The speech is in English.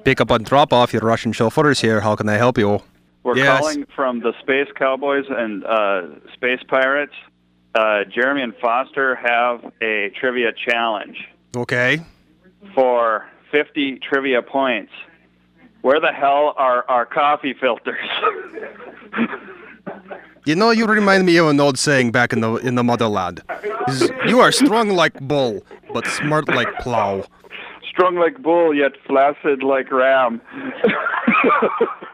pick up and drop off your Russian chauffeurs here. How can I help you? We're Yes. calling from the Space Cowboys and Space Pirates. Jeremy and Foster have a trivia challenge Okay. for 50 trivia points. Where the hell are our coffee filters? You know, you remind me of an old saying back in the motherland. You are strong like bull, but smart like plow. Strong like bull, yet flaccid like ram.